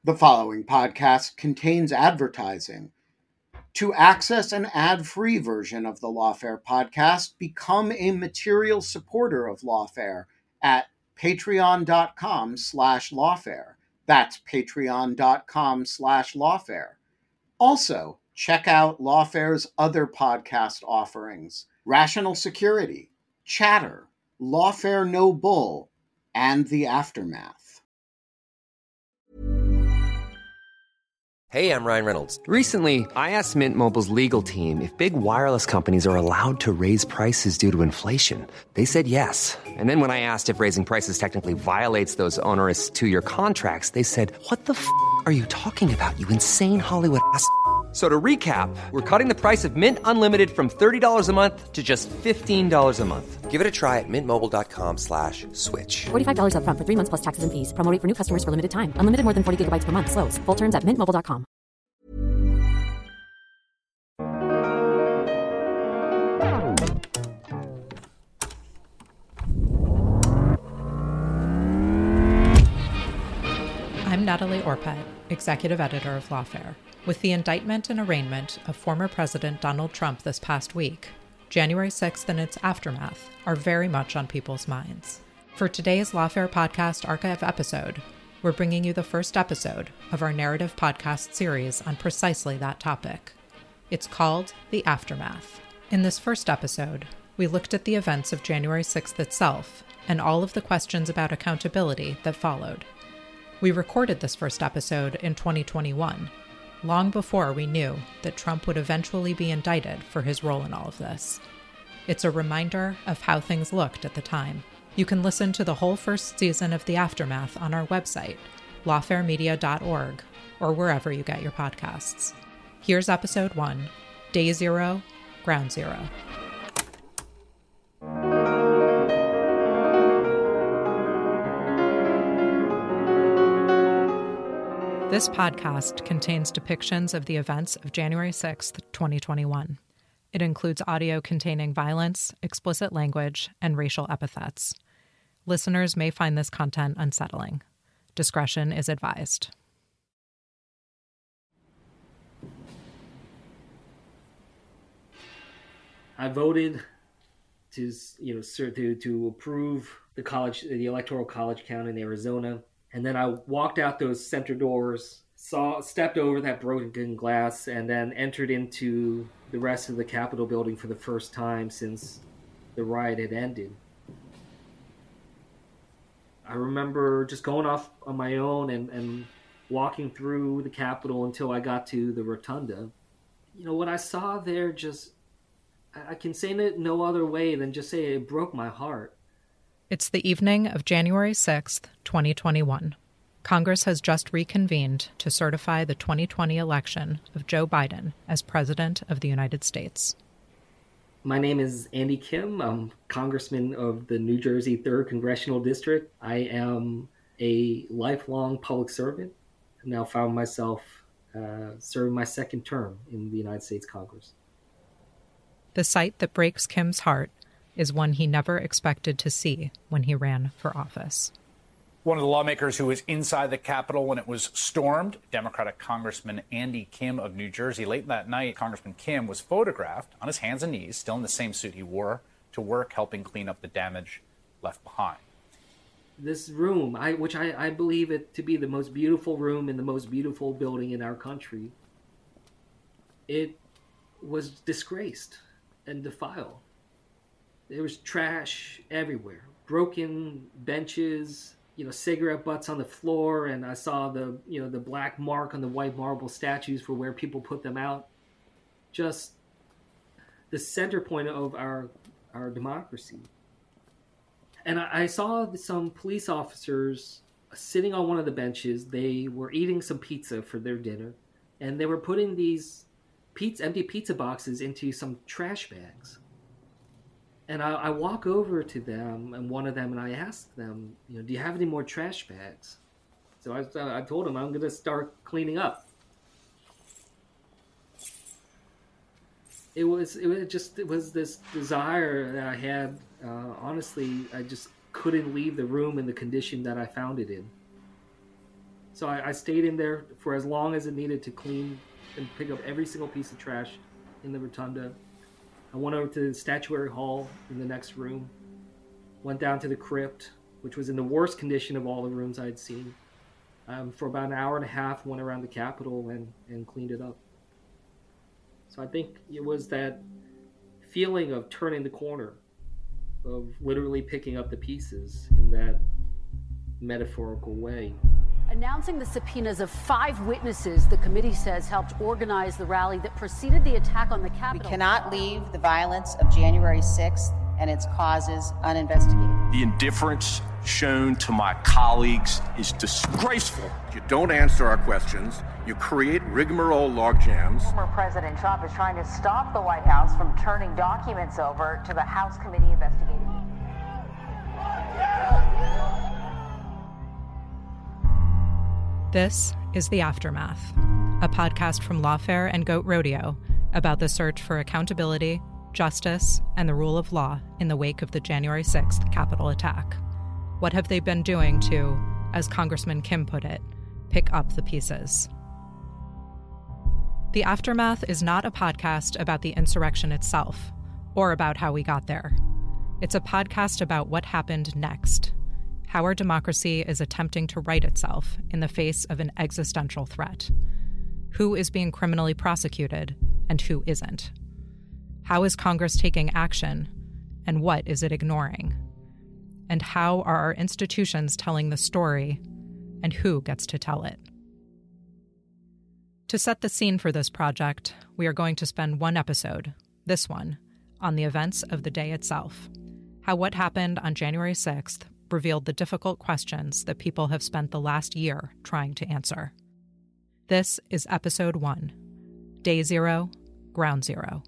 The following podcast contains advertising. To access an ad-free version of the Lawfare podcast, become a material supporter of Lawfare at patreon.com/lawfare. That's patreon.com/lawfare. Also, check out Lawfare's other podcast offerings: Rational Security, Chatter, Lawfare No Bull, and The Aftermath. Hey, I'm Ryan Reynolds. Recently, I asked Mint Mobile's legal team if big wireless companies are allowed to raise prices due to inflation. They said yes. And then when I asked if raising prices technically violates those onerous two-year contracts, they said, "What the f*** are you talking about, you insane Hollywood ass?" So to recap, we're cutting the price of Mint Unlimited from $30 a month to just $15 a month. Give it a try at mintmobile.com/switch. $45 up front for 3 months plus taxes and fees. Promo rate for new customers for limited time. Unlimited more than 40 gigabytes per month. Slows full terms at mintmobile.com. I'm Natalie Orpett, executive editor of Lawfare. With the indictment and arraignment of former President Donald Trump this past week, January 6th and its aftermath are very much on people's minds. For today's Lawfare Podcast Archive episode, we're bringing you the first episode of our narrative podcast series on precisely that topic. It's called The Aftermath. In this first episode, we looked at the events of January 6th itself and all of the questions about accountability that followed. We recorded this first episode in 2021, long before we knew that Trump would eventually be indicted for his role in all of this. It's a reminder of how things looked at the time. You can listen to the whole first season of The Aftermath on our website, lawfaremedia.org, or wherever you get your podcasts. Here's episode 1, Day Zero, Ground Zero. This podcast contains depictions of the events of January 6th, 2021. It includes audio containing violence, explicit language, and racial epithets. Listeners may find this content unsettling. Discretion is advised. I voted to approve the electoral college count in Arizona. And then I walked out those center doors, stepped over that broken glass, and then entered into the rest of the Capitol building for the first time since the riot had ended. I remember just going off on my own and walking through the Capitol until I got to the rotunda. You know, what I saw there I can say it no other way than just say it broke my heart. It's the evening of January 6th, 2021. Congress has just reconvened to certify the 2020 election of Joe Biden as President of the United States. My name is Andy Kim. I'm Congressman of the New Jersey 3rd Congressional District. I am a lifelong public servant. I now found myself serving my second term in the United States Congress. The sight that breaks Kim's heart is one he never expected to see when he ran for office. One of the lawmakers who was inside the Capitol when it was stormed, Democratic Congressman Andy Kim of New Jersey. Late that night, Congressman Kim was photographed on his hands and knees, still in the same suit he wore to work, helping clean up the damage left behind. This room, which I believe it to be the most beautiful room in the most beautiful building in our country, it was disgraced and defiled. There was trash everywhere, broken benches, cigarette butts on the floor, and I saw the black mark on the white marble statues for where people put them out. Just the center point of our democracy. And I saw some police officers sitting on one of the benches. They were eating some pizza for their dinner, and they were putting these empty pizza boxes into some trash bags. And I walk over to them, and one of them, and I ask them, do you have any more trash bags? So I told them I'm going to start cleaning up. It was this desire that I had. Honestly, I just couldn't leave the room in the condition that I found it in. So I stayed in there for as long as it needed to clean and pick up every single piece of trash in the rotunda. I went over to the statuary hall in the next room, went down to the crypt, which was in the worst condition of all the rooms I had seen. For about an hour and a half, went around the Capitol and cleaned it up. So I think it was that feeling of turning the corner, of literally picking up the pieces in that metaphorical way. Announcing the subpoenas of 5 witnesses the committee says helped organize the rally that preceded the attack on the Capitol. We cannot leave the violence of January 6th and its causes uninvestigated. The indifference shown to my colleagues is disgraceful. You don't answer our questions. You create rigmarole logjams. Former President Trump is trying to stop the White House from turning documents over to the House committee investigating. This is The Aftermath, a podcast from Lawfare and Goat Rodeo about the search for accountability, justice, and the rule of law in the wake of the January 6th Capitol attack. What have they been doing to, as Congressman Kim put it, pick up the pieces? The Aftermath is not a podcast about the insurrection itself or about how we got there. It's a podcast about what happened next, how our democracy is attempting to right itself in the face of an existential threat. Who is being criminally prosecuted and who isn't? How is Congress taking action and what is it ignoring? And how are our institutions telling the story and who gets to tell it? To set the scene for this project, we are going to spend one episode, this one, on the events of the day itself, how what happened on January 6th revealed the difficult questions that people have spent the last year trying to answer. This is Episode 1, Day Zero, Ground Zero.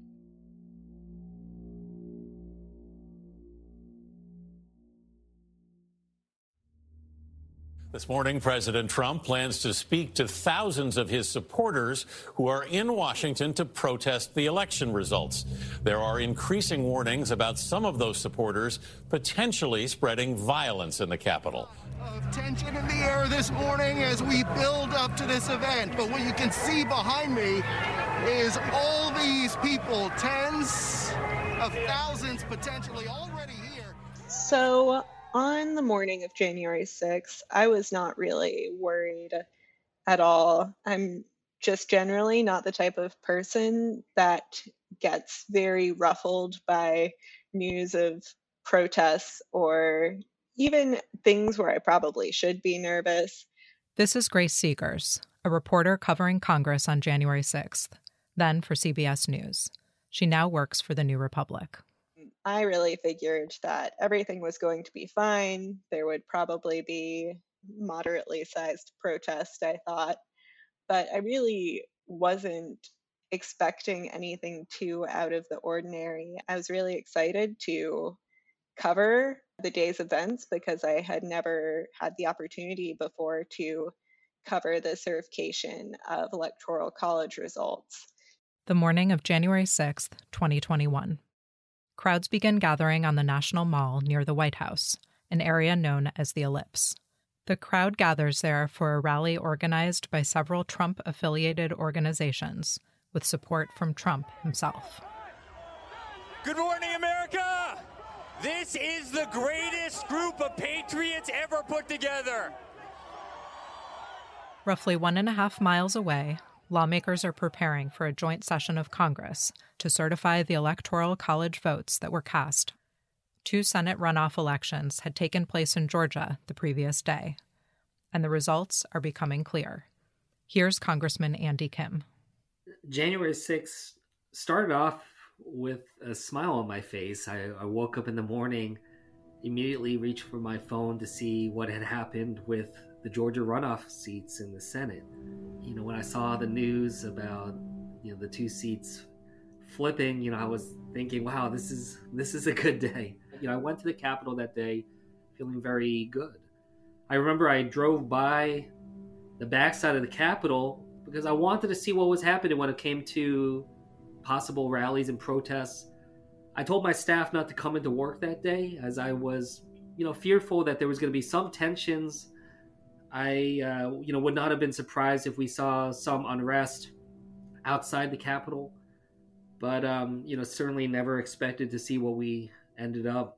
This morning, President Trump plans to speak to thousands of his supporters who are in Washington to protest the election results. There are increasing warnings about some of those supporters potentially spreading violence in the Capitol. Tension in the air this morning as we build up to this event. But what you can see behind me is all these people, tens of thousands potentially already here. So on the morning of January 6th, I was not really worried at all. I'm just generally not the type of person that gets very ruffled by news of protests or even things where I probably should be nervous. This is Grace Seegers, a reporter covering Congress on January 6th, then for CBS News. She now works for the New Republic. I really figured that everything was going to be fine. There would probably be moderately sized protest, I thought. But I really wasn't expecting anything too out of the ordinary. I was really excited to cover the day's events because I had never had the opportunity before to cover the certification of Electoral College results. The morning of January 6th, 2021. Crowds begin gathering on the National Mall near the White House, an area known as the Ellipse. The crowd gathers there for a rally organized by several Trump-affiliated organizations, with support from Trump himself. Good morning, America! This is the greatest group of patriots ever put together. Roughly 1.5 miles away, lawmakers are preparing for a joint session of Congress to certify the Electoral College votes that were cast. 2 Senate runoff elections had taken place in Georgia the previous day, and the results are becoming clear. Here's Congressman Andy Kim. January 6th started off with a smile on my face. I woke up in the morning, immediately reached for my phone to see what had happened with the Georgia runoff seats in the Senate. When I saw the news about, the 2 seats flipping, I was thinking, wow, this is a good day. I went to the Capitol that day feeling very good. I remember I drove by the backside of the Capitol because I wanted to see what was happening when it came to possible rallies and protests. I told my staff not to come into work that day as I was, fearful that there was going to be some tensions I would not have been surprised if we saw some unrest outside the Capitol, but certainly never expected to see what we ended up.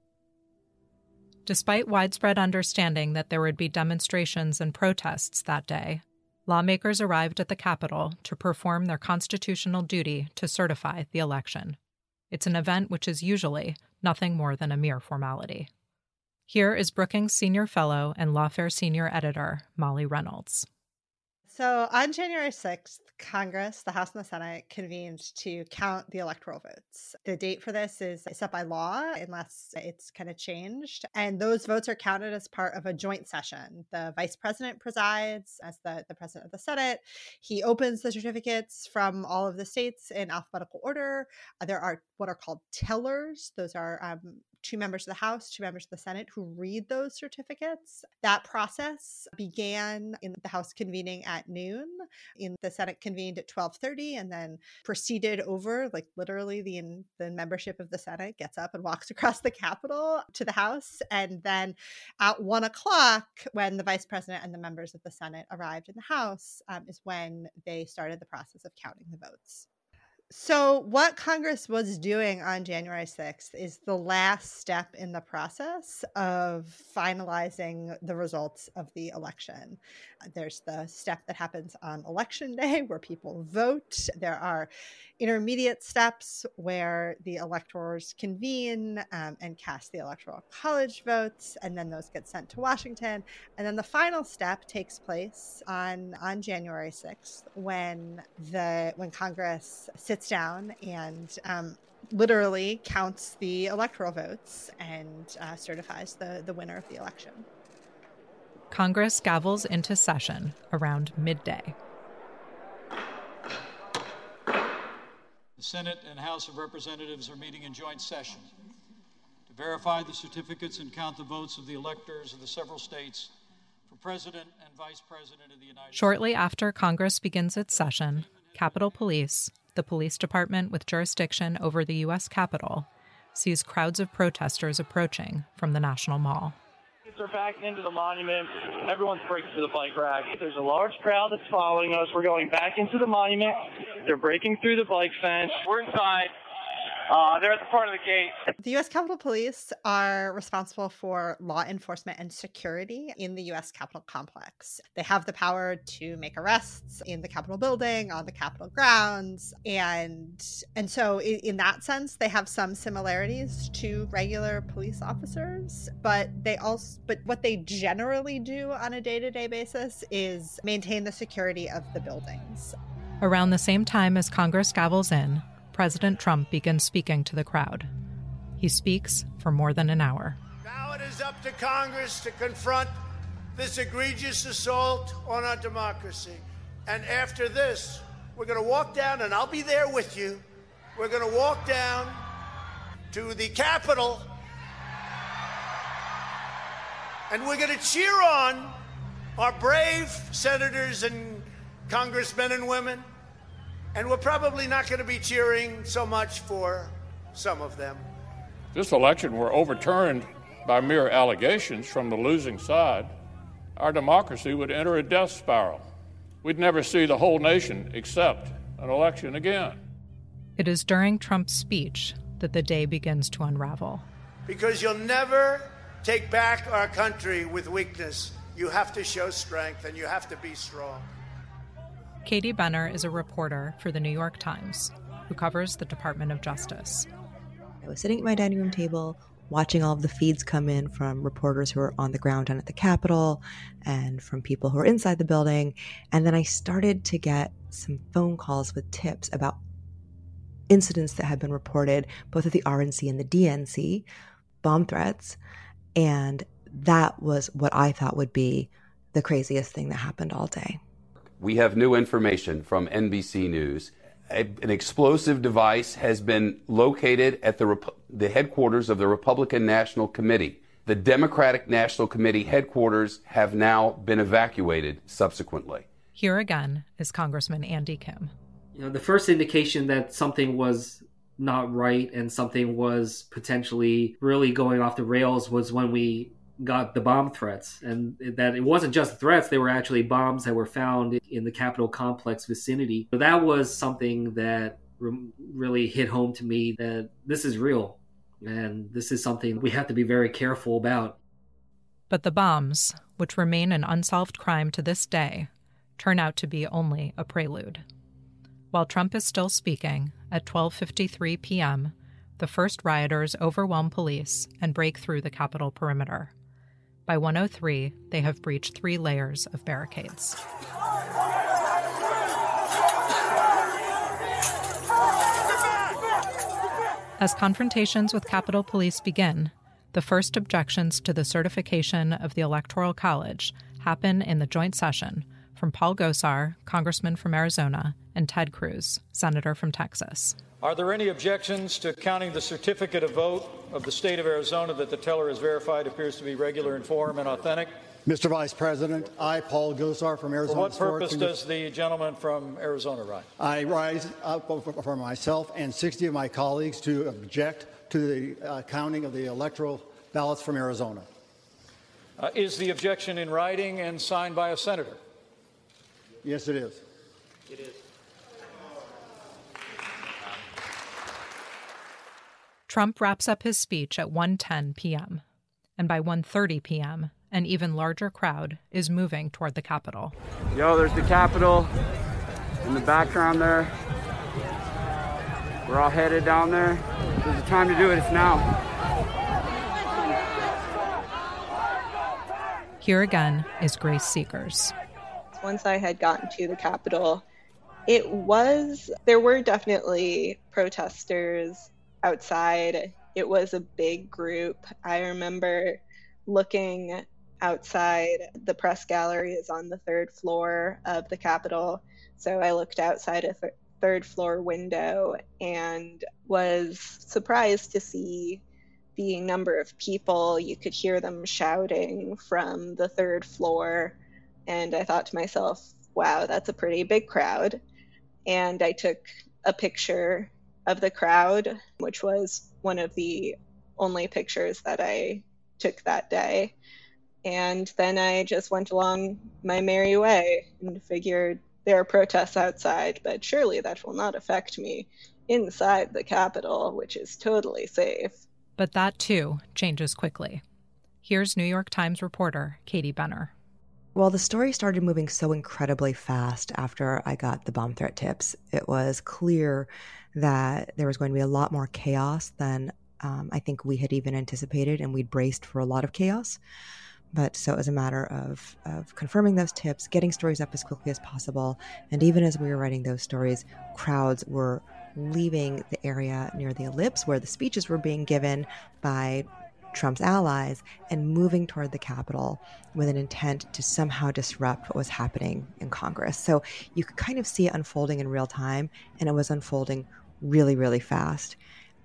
Despite widespread understanding that there would be demonstrations and protests that day, lawmakers arrived at the Capitol to perform their constitutional duty to certify the election. It's an event which is usually nothing more than a mere formality. Here is Brookings Senior Fellow and Lawfare Senior Editor, Molly Reynolds. So on January 6th, Congress, the House and the Senate, convened to count the electoral votes. The date for this is set by law unless it's kind of changed. And those votes are counted as part of a joint session. The vice president presides as the president of the Senate. He opens the certificates from all of the states in alphabetical order. There are what are called tellers. Those are 2 members of the House, 2 members of the Senate who read those certificates. That process began in the House convening at noon. In the Senate convened at 12:30 and then proceeded over, like literally the membership of the Senate gets up and walks across the Capitol to the House. And then at 1 o'clock, when the vice president and the members of the Senate arrived in the House, is when they started the process of counting the votes. So what Congress was doing on January 6th is the last step in the process of finalizing the results of the election. There's the step that happens on Election Day where people vote. There are intermediate steps where the electors convene and cast the Electoral College votes, and then those get sent to Washington. And then the final step takes place on January 6th when Congress sits down and literally counts the electoral votes and certifies the winner of the election. Congress gavels into session around midday. The Senate and House of Representatives are meeting in joint session to verify the certificates and count the votes of the electors of the several states for President and Vice President of the United States. Shortly after Congress begins its session, Capitol Police, the police department with jurisdiction over the U.S. Capitol, sees crowds of protesters approaching from the National Mall. They're backing into the monument. Everyone's breaking through the bike rack. There's a large crowd that's following us. We're going back into the monument. They're breaking through the bike fence. We're inside. They're at the front of the gate. The U.S. Capitol Police are responsible for law enforcement and security in the U.S. Capitol complex. They have the power to make arrests in the Capitol building, on the Capitol grounds, and so in that sense, they have some similarities to regular police officers. But what they generally do on a day-to-day basis is maintain the security of the buildings. Around the same time as Congress gavels in, President Trump begins speaking to the crowd. He speaks for more than an hour. Now it is up to Congress to confront this egregious assault on our democracy. And after this, we're going to walk down, and I'll be there with you. We're going to walk down to the Capitol, and we're going to cheer on our brave senators and congressmen and women. And we're probably not going to be cheering so much for some of them. This election were overturned by mere allegations from the losing side, our democracy would enter a death spiral. We'd never see the whole nation accept an election again. It is during Trump's speech that the day begins to unravel. Because you'll never take back our country with weakness. You have to show strength, and you have to be strong. Katie Benner is a reporter for The New York Times who covers the Department of Justice. I was sitting at my dining room table watching all of the feeds come in from reporters who are on the ground down at the Capitol and from people who are inside the building. And then I started to get some phone calls with tips about incidents that had been reported both at the RNC and the DNC, bomb threats. And that was what I thought would be the craziest thing that happened all day. We have new information from NBC News. An explosive device has been located at the headquarters of the Republican National Committee. The Democratic National Committee headquarters have now been evacuated subsequently. Here again is Congressman Andy Kim. The first indication that something was not right and something was potentially really going off the rails was when we got the bomb threats, and that it wasn't just threats, they were actually bombs that were found in the Capitol complex vicinity. So that was something that really hit home to me, that this is real, and this is something we have to be very careful about. But the bombs, which remain an unsolved crime to this day, turn out to be only a prelude. While Trump is still speaking, at 12:53 p.m., the first rioters overwhelm police and break through the Capitol perimeter. By 1:03, they have breached 3 layers of barricades. As confrontations with Capitol Police begin, the first objections to the certification of the Electoral College happen in the joint session from Paul Gosar, Congressman from Arizona, and Ted Cruz, Senator from Texas. Are there any objections to counting the certificate of vote of the state of Arizona that the teller has verified appears to be regular in form and authentic? Mr. Vice President, I, Paul Gosar from Arizona. For what purpose does the gentleman from Arizona rise? I rise up for myself and 60 of my colleagues to object to the counting of the electoral ballots from Arizona. Is the objection in writing and signed by a senator? Yes, it is. It is. Trump wraps up his speech at 1:10 p.m., and by 1:30 p.m., an even larger crowd is moving toward the Capitol. Yo, there's the Capitol in the background there. We're all headed down there. There's the time to do it. It's now. Here again is Grace Seegers. Once I had gotten to the Capitol, there were definitely protesters outside. It was a big group. I remember looking outside. The press gallery is on the 3rd floor of the Capitol. So I looked outside a 3rd floor window and was surprised to see the number of people. You could hear them shouting from the 3rd floor. And I thought to myself, wow, that's a pretty big crowd. And I took a picture of the crowd, which was one of the only pictures that I took that day. And then I just went along my merry way and figured there are protests outside, but surely that will not affect me inside the Capitol, which is totally safe. But that, too, changes quickly. Here's New York Times reporter Katie Benner. Well, the story started moving so incredibly fast after I got the bomb threat tips. It was clear that there was going to be a lot more chaos than I think we had even anticipated, and we'd braced for a lot of chaos. But so it was a matter of confirming those tips, getting stories up as quickly as possible. And even as we were writing those stories, crowds were leaving the area near the ellipse where the speeches were being given by Trump's allies and moving toward the Capitol with an intent to somehow disrupt what was happening in Congress. So you could kind of see it unfolding in real time, and it was unfolding really, really fast.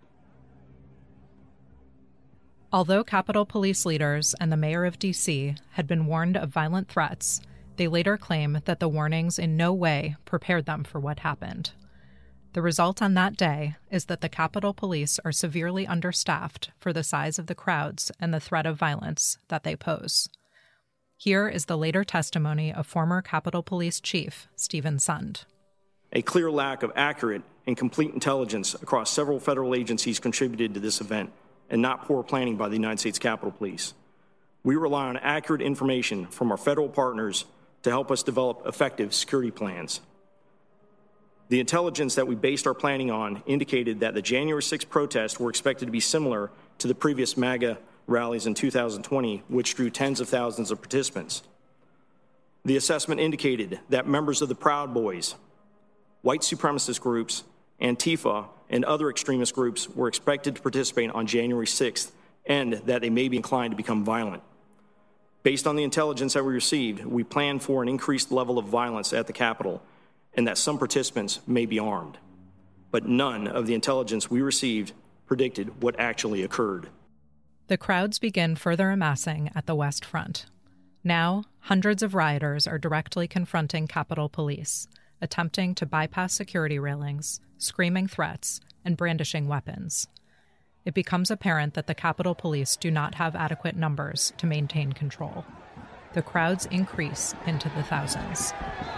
Although Capitol Police leaders and the mayor of D.C. had been warned of violent threats, they later claim that the warnings in no way prepared them for what happened. The result on that day is that the Capitol Police are severely understaffed for the size of the crowds and the threat of violence that they pose. Here is the later testimony of former Capitol Police Chief Stephen Sund. A clear lack of accurate and complete intelligence across several federal agencies contributed to this event, and not poor planning by the United States Capitol Police. We rely on accurate information from our federal partners to help us develop effective security plans. The intelligence that we based our planning on indicated that the January 6th protests were expected to be similar to the previous MAGA rallies in 2020, which drew tens of thousands of participants. The assessment indicated that members of the Proud Boys, white supremacist groups, Antifa, and other extremist groups were expected to participate on January 6th, and that they may be inclined to become violent. Based on the intelligence that we received, we planned for an increased level of violence at the Capitol, and that some participants may be armed. But none of the intelligence we received predicted what actually occurred. The crowds begin further amassing at the West Front. Now, hundreds of rioters are directly confronting Capitol Police, attempting to bypass security railings, screaming threats, and brandishing weapons. it becomes apparent that the Capitol Police do not have adequate numbers to maintain control. The crowds increase into the thousands.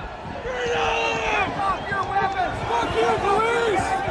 Drop your weapons! Fuck you, police!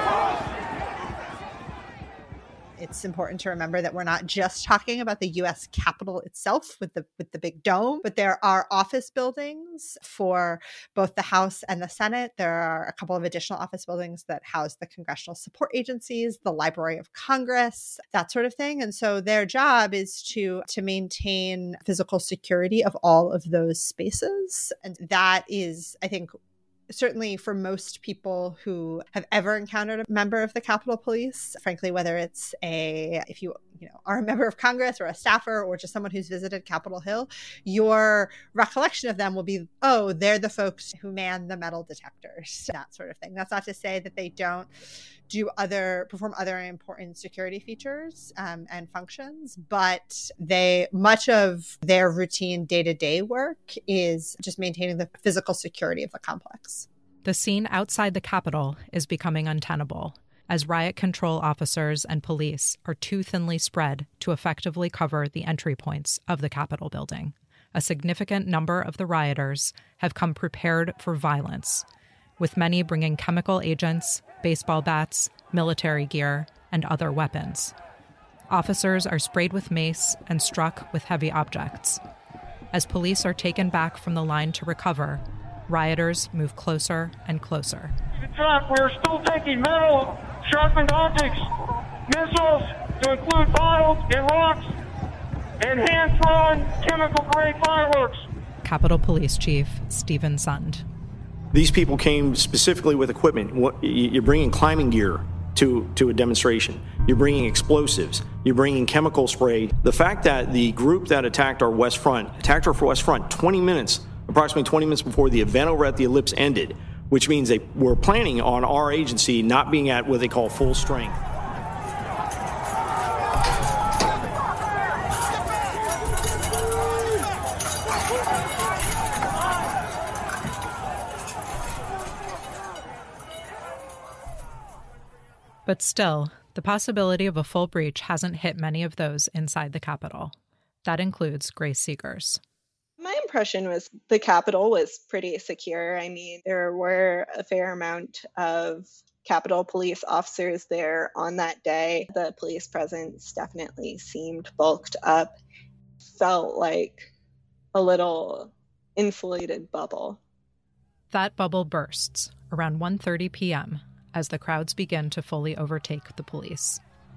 It's important to remember that we're not just talking about the U.S. Capitol itself with the big dome, but there are office buildings for both the House and the Senate. There are a couple of additional office buildings that house the congressional support agencies, the Library of Congress, that sort of thing. And so their job is to maintain physical security of all of those spaces. And that is, I think, certainly for most people who have ever encountered a member of the Capitol Police, frankly, whether it's if you are a member of Congress or a staffer or just someone who's visited Capitol Hill, your recollection of them will be, oh, they're the folks who man the metal detectors, that sort of thing. That's not to say that they don't perform other important security features and functions, but much of their routine day-to-day work is just maintaining the physical security of the complex. The scene outside the Capitol is becoming untenable, as riot control officers and police are too thinly spread to effectively cover the entry points of the Capitol building. A significant number of the rioters have come prepared for violence, with many bringing chemical agents, baseball bats, military gear, and other weapons. Officers are sprayed with mace and struck with heavy objects. As police are taken back from the line to recover, rioters move closer and closer. We're still taking metal, sharpened objects, missiles to include bottles and rocks, and hand-thrown chemical-grade fireworks. Capitol Police Chief Stephen Sund. These people came specifically with equipment. You're bringing climbing gear to a demonstration. You're bringing explosives. You're bringing chemical spray. The fact that the group that attacked our West Front, approximately 20 minutes before the event over at the Ellipse ended, which means they were planning on our agency not being at what they call full strength. But still, the possibility of a full breach hasn't hit many of those inside the Capitol. That includes Grace Seegers. My impression was the Capitol was pretty secure. I mean, there were a fair amount of Capitol Police officers there on that day. The police presence definitely seemed bulked up. Felt like a little insulated bubble. That bubble bursts around 1:30 p.m. as the crowds begin to fully overtake the police.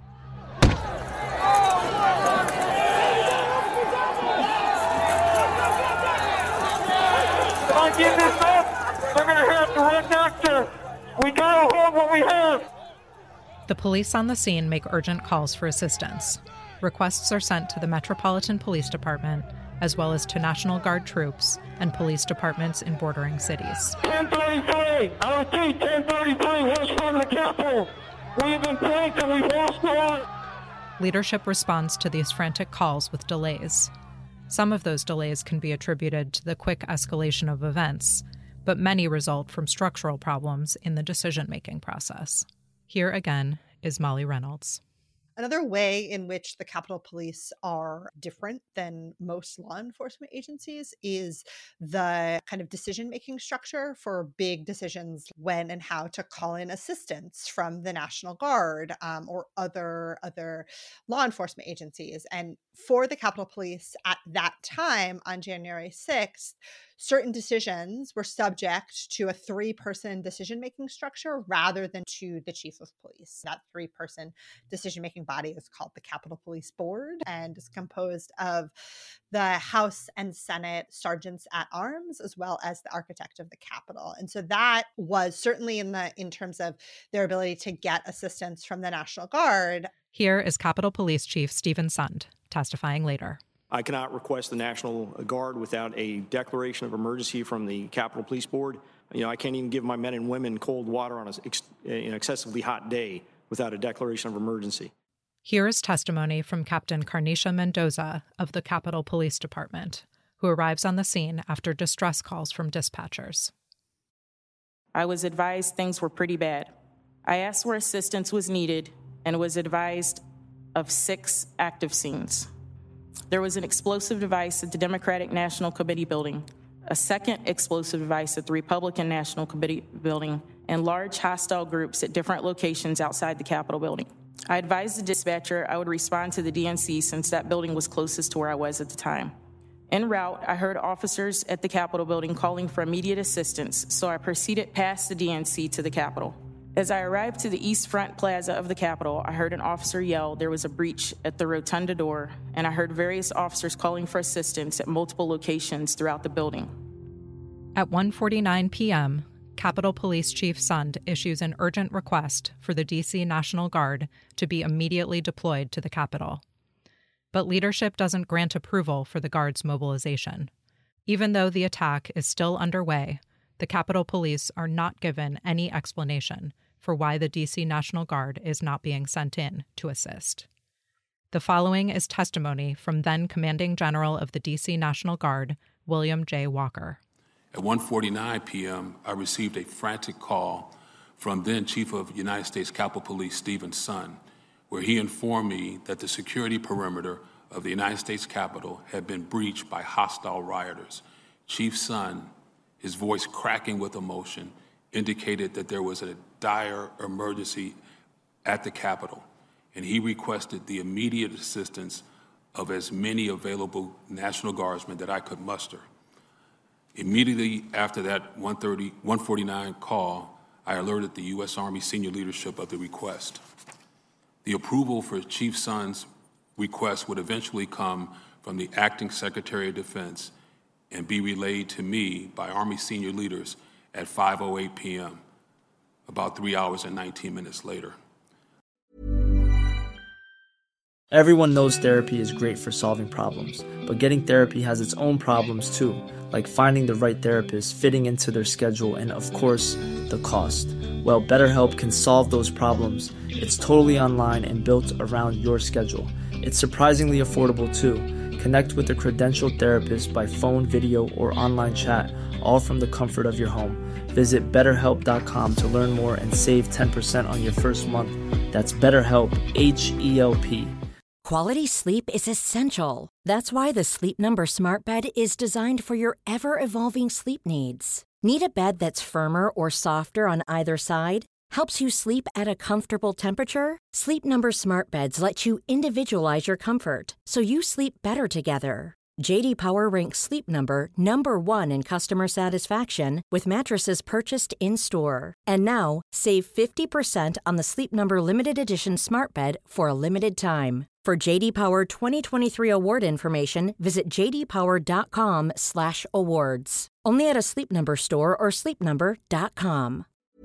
If I give this up, they're going to have to run after. We got to hold what we have. The police on the scene make urgent calls for assistance. Requests are sent to the Metropolitan Police Department, as well as to National Guard troops and police departments in bordering cities. 1033, I repeat, 1033, west front of the Capitol. We have been pranked and we've lost a lot. Leadership responds to these frantic calls with delays. Some of those delays can be attributed to the quick escalation of events, but many result from structural problems in the decision-making process. Here again is Molly Reynolds. Another way in which the Capitol Police are different than most law enforcement agencies is the kind of decision-making structure for big decisions when and how to call in assistance from the National Guard or other law enforcement agencies. And for the Capitol Police at that time on January 6th, certain decisions were subject to a 3-person decision-making structure rather than to the chief of police. That 3-person decision-making body is called the Capitol Police Board and is composed of the House and Senate sergeants at arms, as well as the architect of the Capitol. And so that was certainly in terms of their ability to get assistance from the National Guard. Here is Capitol Police Chief Stephen Sund testifying later. I cannot request the National Guard without a declaration of emergency from the Capitol Police Board. I can't even give my men and women cold water on an excessively hot day without a declaration of emergency. Here is testimony from Captain Carnisha Mendoza of the Capitol Police Department, who arrives on the scene after distress calls from dispatchers. I was advised things were pretty bad. I asked where assistance was needed, and was advised of 6 active scenes. There was an explosive device at the Democratic National Committee building, a second explosive device at the Republican National Committee building, and large hostile groups at different locations outside the Capitol building. I advised the dispatcher I would respond to the DNC since that building was closest to where I was at the time. En route, I heard officers at the Capitol building calling for immediate assistance, so I proceeded past the DNC to the Capitol. As I arrived to the East Front Plaza of the Capitol, I heard an officer yell there was a breach at the rotunda door, and I heard various officers calling for assistance at multiple locations throughout the building. At 1:49 p.m., Capitol Police Chief Sund issues an urgent request for the D.C. National Guard to be immediately deployed to the Capitol. But leadership doesn't grant approval for the Guard's mobilization. Even though the attack is still underway, the Capitol Police are not given any explanation for why the D.C. National Guard is not being sent in to assist. The following is testimony from then Commanding General of the D.C. National Guard, William J. Walker. At 1:49 p.m., I received a frantic call from then Chief of United States Capitol Police Stephen Sund, where he informed me that the security perimeter of the United States Capitol had been breached by hostile rioters. Chief Sund, his voice cracking with emotion, indicated that there was a dire emergency at the Capitol, and he requested the immediate assistance of as many available National Guardsmen that I could muster. Immediately after that 1:49 call, I alerted the U.S. Army senior leadership of the request. The approval for Chief Sund's request would eventually come from the Acting Secretary of Defense and be relayed to me by Army senior leaders at 5:08 p.m., about 3 hours and 19 minutes later. Everyone knows therapy is great for solving problems, but getting therapy has its own problems too, like finding the right therapist, fitting into their schedule, and of course, the cost. Well, BetterHelp can solve those problems. It's totally online and built around your schedule. It's surprisingly affordable too. Connect with a credentialed therapist by phone, video, or online chat, all from the comfort of your home. Visit BetterHelp.com to learn more and save 10% on your first month. That's BetterHelp, H-E-L-P. Quality sleep is essential. That's why the Sleep Number Smart Bed is designed for your ever-evolving sleep needs. Need a bed that's firmer or softer on either side? Helps you sleep at a comfortable temperature? Sleep Number Smart Beds let you individualize your comfort, so you sleep better together. J.D. Power ranks Sleep Number number 1 in customer satisfaction with mattresses purchased in-store. And now, save 50% on the Sleep Number Limited Edition Smart Bed for a limited time. For J.D. Power 2023 award information, visit jdpower.com/awards. Only at a Sleep Number store or sleepnumber.com.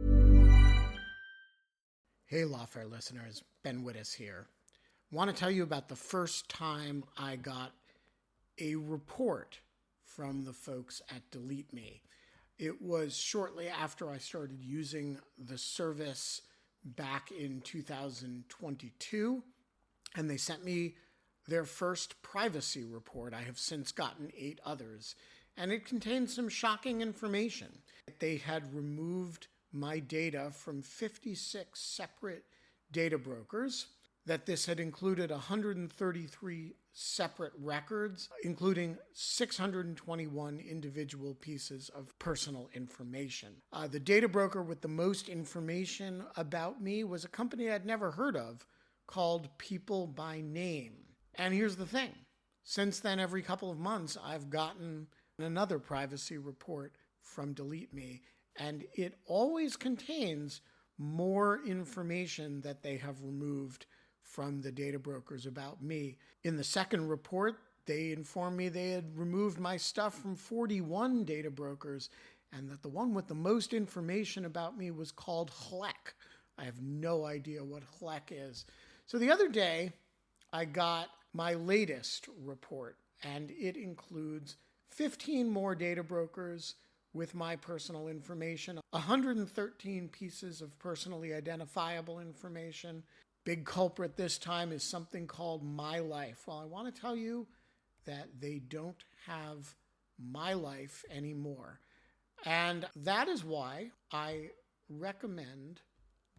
Hey, Lawfare listeners, Ben Wittes here. Want to tell you about the first time I got a report from the folks at Delete Me. It was shortly after I started using the service back in 2022, and they sent me their first privacy report. I have since gotten 8 others, and it contained some shocking information. They had removed my data from 56 separate data brokers, that this had included 133 separate records, including 621 individual pieces of personal information. The data broker with the most information about me was a company I'd never heard of called People by Name. And here's the thing. Since then, every couple of months, I've gotten another privacy report from Delete Me, and it always contains more information that they have removed from the data brokers about me. In the second report, they informed me they had removed my stuff from 41 data brokers, and that the one with the most information about me was called HLEC. I have no idea what HLEC is. So the other day, I got my latest report, and it includes 15 more data brokers with my personal information, 113 pieces of personally identifiable information. Big culprit this time is something called My Life. Well, I want to tell you that they don't have My Life anymore. And that is why I recommend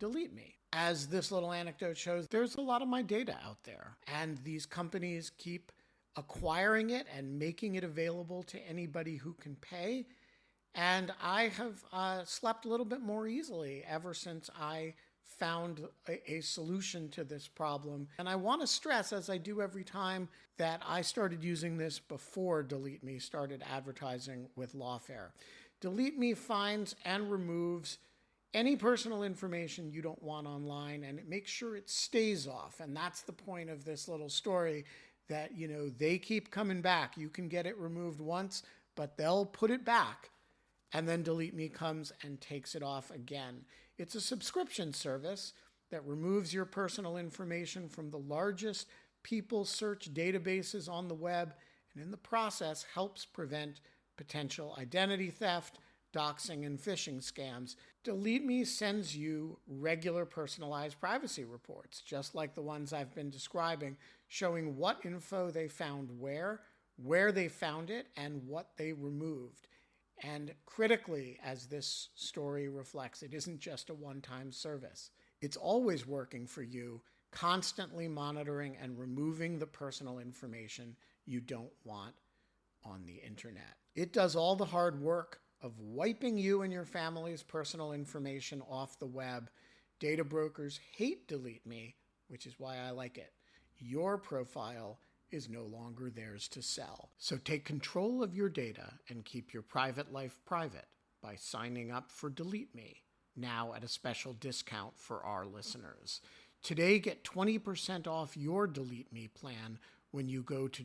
delete me. As this little anecdote shows, there's a lot of my data out there, and these companies keep acquiring it and making it available to anybody who can pay. And I have slept a little bit more easily ever since I found a solution to this problem. And I want to stress, as I do every time, that I started using this before Delete Me started advertising with Lawfare. Delete Me finds and removes any personal information you don't want online, and it makes sure it stays off. And that's the point of this little story, that, you know, they keep coming back. You can get it removed once, but they'll put it back, and then Delete Me comes and takes it off again. It's a subscription service that removes your personal information from the largest people search databases on the web, and in the process helps prevent potential identity theft, doxing, and phishing scams. Delete Me sends you regular personalized privacy reports, just like the ones I've been describing, showing what info they found where they found it, and what they removed. And critically, as this story reflects, it isn't just a one-time service. It's always working for you, constantly monitoring and removing the personal information you don't want on the internet. It does all the hard work of wiping you and your family's personal information off the web. Data brokers hate Delete Me, which is why I like it. Your profile is no longer theirs to sell. So take control of your data and keep your private life private by signing up for Delete Me, now at a special discount for our listeners. Today, get 20% off your Delete Me plan when you go to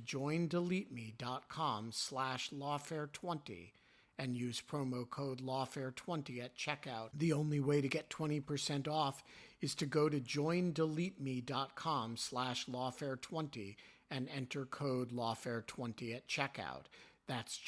joindeleteme.com/lawfare20 and use promo code lawfare20 at checkout. The only way to get 20% off is to go to joindeleteme.com/lawfare20 and enter code lawfare20 at checkout. That's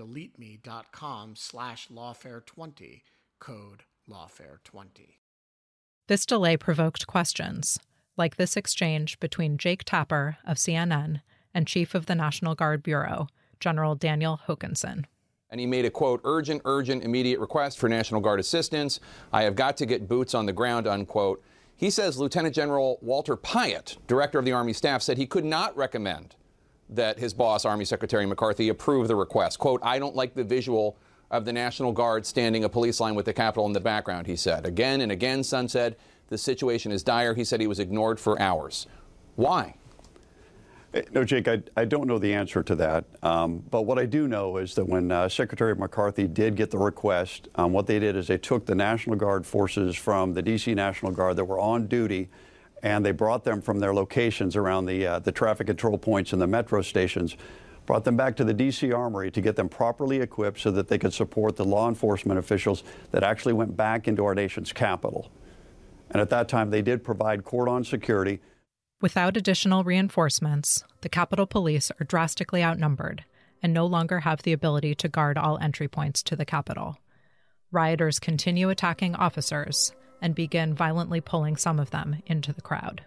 joindeleteme.com/lawfare20, code lawfare20. This delay provoked questions, like this exchange between Jake Tapper of CNN and Chief of the National Guard Bureau, General Daniel Hokanson. And he made a, quote, urgent, immediate request for National Guard assistance. I have got to get boots on the ground, unquote. He says Lieutenant General Walter Pyatt, director of the Army staff, said he could not recommend that his boss, Army Secretary McCarthy, approve the request. Quote, I don't like the visual of the National Guard standing a police line with the Capitol in the background, he said. Again and again, Sun said, the situation is dire. He said he was ignored for hours. Why? No, Jake, I don't know the answer to that. But what I do know is that when Secretary McCarthy did get the request, what they did is they took the National Guard forces from the D.C. National Guard that were on duty, and they brought them from their locations around the traffic control points and the metro stations, brought them back to the D.C. Armory to get them properly equipped so that they could support the law enforcement officials that actually went back into our nation's capital. And at that time, they did provide cordon security. Without additional reinforcements, the Capitol Police are drastically outnumbered and no longer have the ability to guard all entry points to the Capitol. Rioters continue attacking officers and begin violently pulling some of them into the crowd.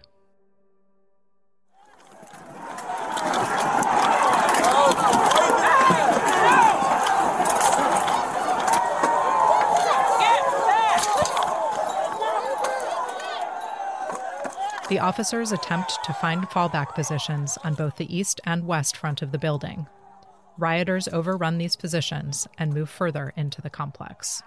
The officers attempt to find fallback positions on both the east and west front of the building. Rioters overrun these positions and move further into the complex.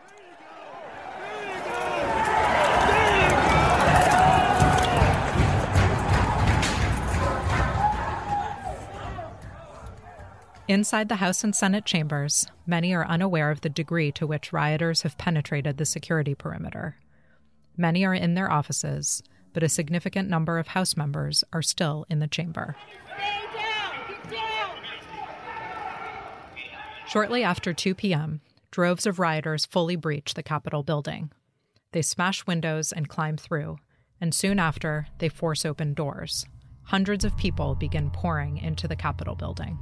Inside the House and Senate chambers, many are unaware of the degree to which rioters have penetrated the security perimeter. Many are in their offices, but a significant number of House members are still in the chamber. Get down! Shortly after 2 p.m., droves of rioters fully breach the Capitol building. They smash windows and climb through, and soon after, they force open doors. Hundreds of people begin pouring into the Capitol building.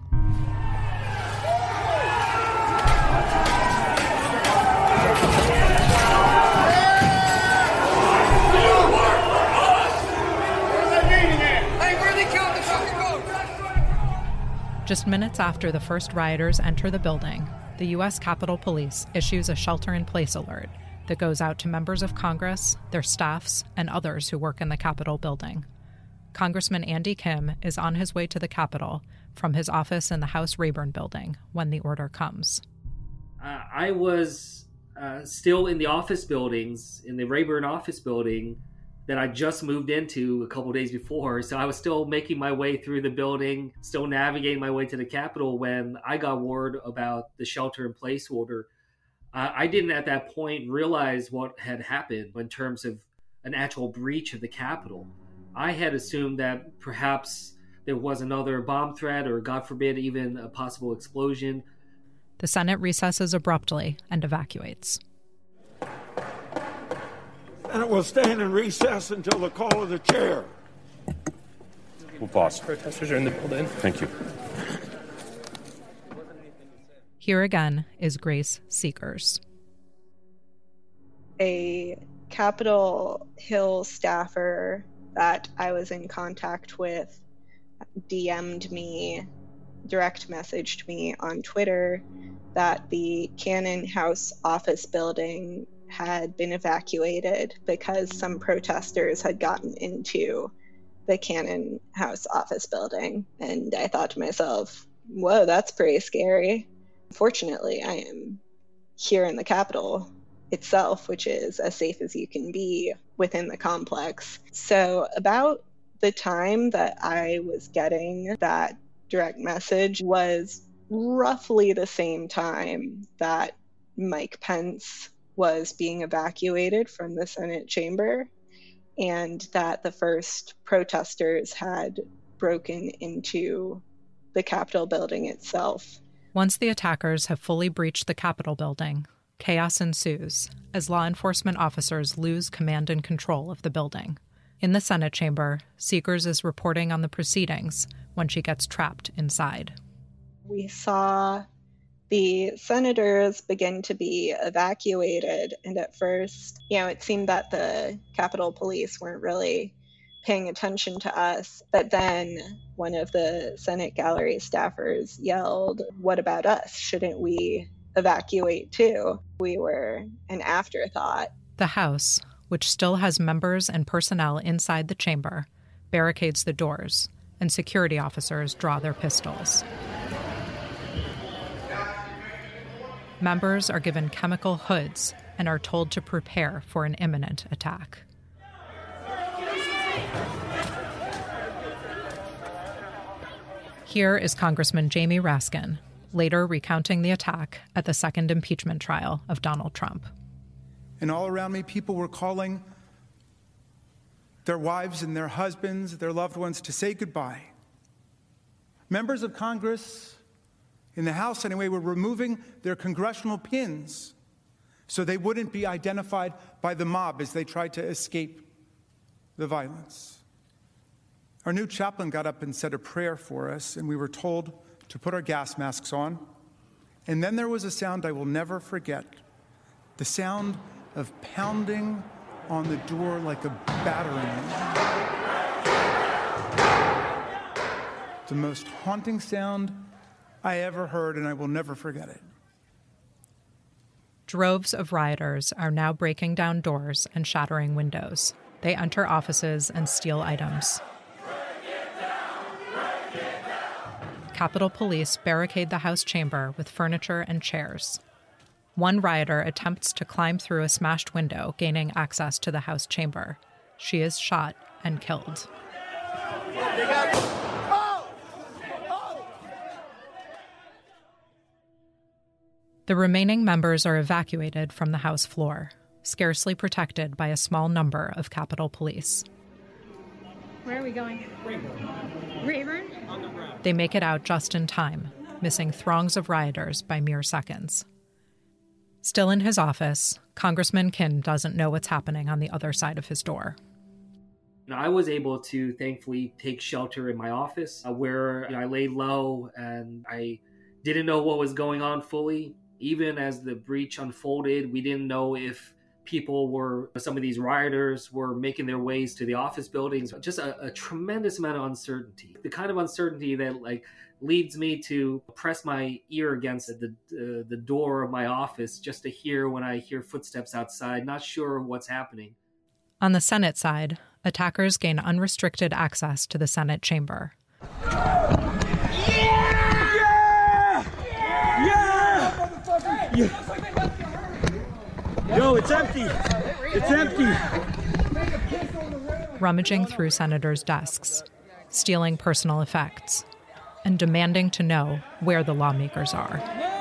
Just minutes after the first rioters enter the building, the U.S. Capitol Police issues a shelter-in-place alert that goes out to members of Congress, their staffs, and others who work in the Capitol building. Congressman Andy Kim is on his way to the Capitol from his office in the House Rayburn building when the order comes. I was still in the office buildings, in the Rayburn office building that I just moved into a couple days before. So I was still making my way through the building, still navigating my way to the Capitol when I got word about the shelter-in-place order. I didn't at that point realize what had happened in terms of an actual breach of the Capitol. I had assumed that perhaps there was another bomb threat or, God forbid, even a possible explosion. The Senate recesses abruptly and evacuates. And it will stand in recess until the call of the chair. We'll pause. Protesters are in the building. Thank you. Here again is Grace Seekers. A Capitol Hill staffer that I was in contact with DM'd me, direct messaged me on Twitter that the Cannon House office building had been evacuated because some protesters had gotten into the Cannon House office building. And I thought to myself, whoa, that's pretty scary. Fortunately, I am here in the Capitol itself, which is as safe as you can be within the complex. So about the time that I was getting that direct message was roughly the same time that Mike Pence was being evacuated from the Senate chamber and that the first protesters had broken into the Capitol building itself. Once the attackers have fully breached the Capitol building, chaos ensues as law enforcement officers lose command and control of the building. In the Senate chamber, Seekers is reporting on the proceedings when she gets trapped inside. We saw the senators begin to be evacuated, and at first, it seemed that the Capitol Police weren't really paying attention to us, but then one of the Senate gallery staffers yelled, "What about us? Shouldn't we evacuate too?" We were an afterthought. The House, which still has members and personnel inside the chamber, barricades the doors, and security officers draw their pistols. Members are given chemical hoods and are told to prepare for an imminent attack. Here is Congressman Jamie Raskin, later recounting the attack at the second impeachment trial of Donald Trump. And all around me, people were calling their wives and their husbands, their loved ones, to say goodbye. Members of Congress, in the House anyway, were removing their congressional pins so they wouldn't be identified by the mob as they tried to escape the violence. Our new chaplain got up and said a prayer for us, and we were told to put our gas masks on. And then there was a sound I will never forget, the sound of pounding on the door like a battering ram. The most haunting sound I ever heard, and I will never forget it. Droves of rioters are now breaking down doors and shattering windows. They enter offices and steal items. Capitol Police barricade the House chamber with furniture and chairs. One rioter attempts to climb through a smashed window, gaining access to the House chamber. She is shot and killed. The remaining members are evacuated from the House floor, scarcely protected by a small number of Capitol Police. Where are we going? Rayburn? They make it out just in time, missing throngs of rioters by mere seconds. Still in his office, Congressman Kim doesn't know what's happening on the other side of his door. I was able to thankfully take shelter in my office where I laid low and I didn't know what was going on fully. Even as the breach unfolded, we didn't know if some of these rioters were making their ways to the office buildings. Just a tremendous amount of uncertainty. The kind of uncertainty that leads me to press my ear against the door of my office just to hear when I hear footsteps outside, not sure what's happening. On the Senate side, attackers gain unrestricted access to the Senate chamber. Yo, it's empty. It's empty. Rummaging through senators' desks, stealing personal effects, and demanding to know where the lawmakers are.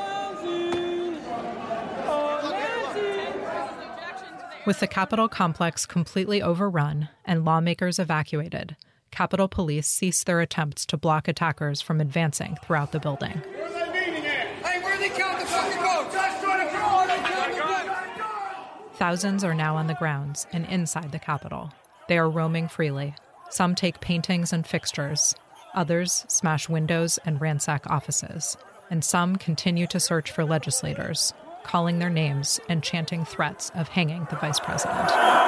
With the Capitol complex completely overrun and lawmakers evacuated, Capitol Police ceased their attempts to block attackers from advancing throughout the building. Thousands are now on the grounds and inside the Capitol. They are roaming freely. Some take paintings and fixtures. Others smash windows and ransack offices. And some continue to search for legislators, calling their names and chanting threats of hanging the vice president.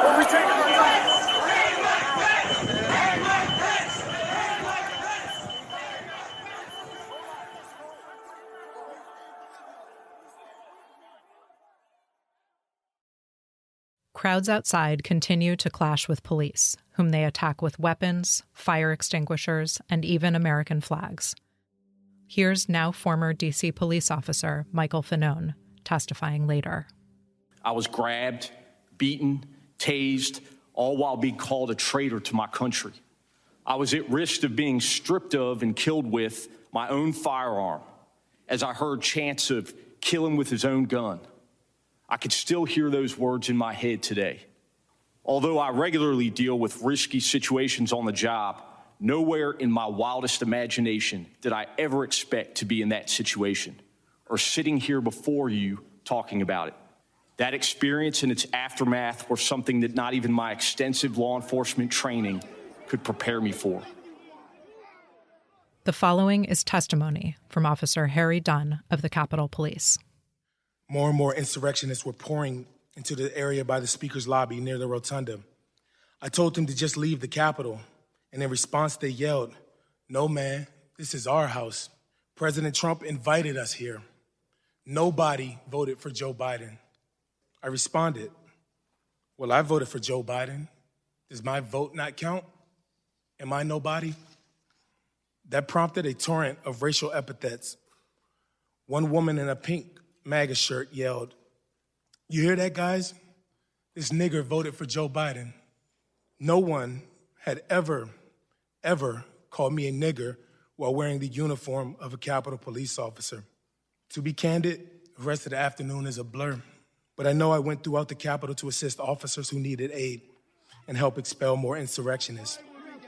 Crowds outside continue to clash with police, whom they attack with weapons, fire extinguishers, and even American flags. Here's now former D.C. police officer Michael Fanone testifying later. I was grabbed, beaten, tased, all while being called a traitor to my country. I was at risk of being stripped of and killed with my own firearm as I heard chants of kill him with his own gun. I could still hear those words in my head today. Although I regularly deal with risky situations on the job, nowhere in my wildest imagination did I ever expect to be in that situation or sitting here before you talking about it. That experience and its aftermath were something that not even my extensive law enforcement training could prepare me for. The following is testimony from Officer Harry Dunn of the Capitol Police. More and more insurrectionists were pouring into the area by the Speaker's lobby near the rotunda. I told them to just leave the Capitol, and in response they yelled, "No, man, this is our house. President Trump invited us here. Nobody voted for Joe Biden." I responded, "Well, I voted for Joe Biden. Does my vote not count? Am I nobody?" That prompted a torrent of racial epithets. One woman in a pink MAGA shirt yelled, "You hear that, guys? This nigger voted for Joe Biden." No one had ever called me a nigger while wearing the uniform of a Capitol Police officer. To be candid, the rest of the afternoon is a blur. But I know I went throughout the Capitol to assist officers who needed aid and help expel more insurrectionists.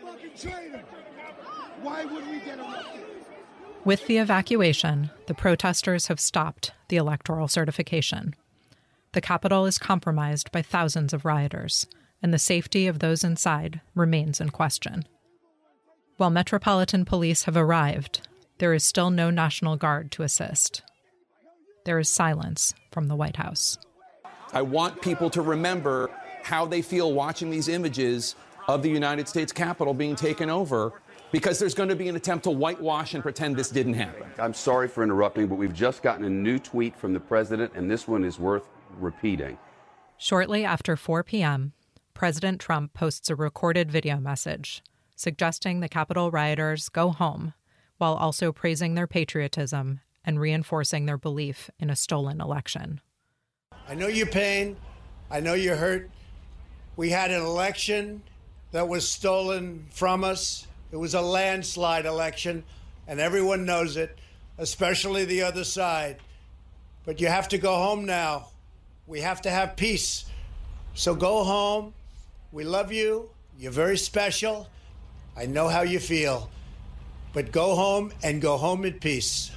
Why would we get elected? With the evacuation, the protesters have stopped the electoral certification. The Capitol is compromised by thousands of rioters, and the safety of those inside remains in question. While Metropolitan Police have arrived, there is still no National Guard to assist. There is silence from the White House. I want people to remember how they feel watching these images of the United States Capitol being taken over, because there's going to be an attempt to whitewash and pretend this didn't happen. I'm sorry for interrupting, but we've just gotten a new tweet from the president, and this one is worth repeating. Shortly after 4 p.m., President Trump posts a recorded video message suggesting the Capitol rioters go home, while also praising their patriotism and reinforcing their belief in a stolen election. I know your pain. I know you're hurt. We had an election that was stolen from us. It was a landslide election, and everyone knows it, especially the other side. But you have to go home now. We have to have peace. So go home. We love you. You're very special. I know how you feel. But go home and go home in peace.